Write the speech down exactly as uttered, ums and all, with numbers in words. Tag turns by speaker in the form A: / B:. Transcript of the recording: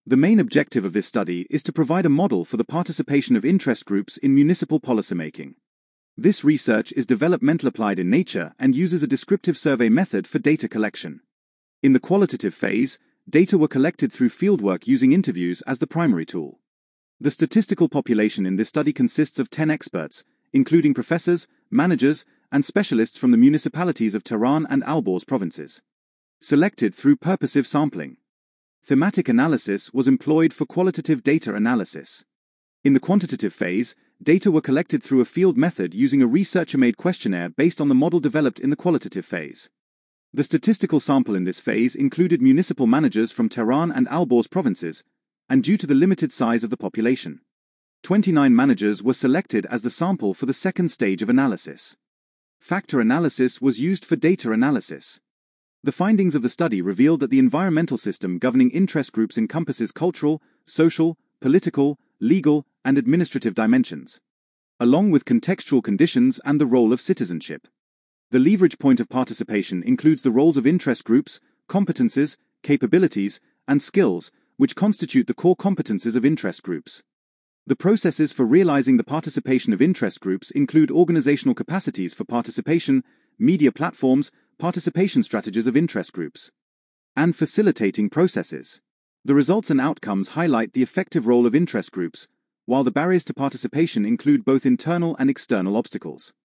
A: The main objective of this study is to provide a model for the participation of interest groups in municipal policymaking. This research is developmental applied in nature and uses a descriptive survey method for data collection. In the qualitative phase, data were collected through fieldwork using interviews as the primary tool. The statistical population in this study consists of ten experts, including professors, managers, and specialists from the municipalities of Tehran and Alborz provinces. Selected through purposive sampling. Thematic analysis was employed for qualitative data analysis. In the quantitative phase, data were collected through a field method using a researcher-made questionnaire based on the model developed in the qualitative phase. The statistical sample in this phase included municipal managers from Tehran and Alborz provinces, and due to the limited size of the population, twenty-nine managers were selected as the sample for the second stage of analysis. Factor analysis was used for data analysis. The findings of the study revealed that the environmental system governing interest groups encompasses cultural, social, political, legal, and administrative dimensions, along with contextual conditions and the role of citizenship. The leverage point of participation includes the roles of interest groups, competences, capabilities, and skills, which constitute the core competences of interest groups. The processes for realizing the participation of interest groups include organizational capacities for participation, media platforms, participation strategies of interest groups, and facilitating processes. The results and outcomes highlight the effective role of interest groups, while the barriers to participation include both internal and external obstacles.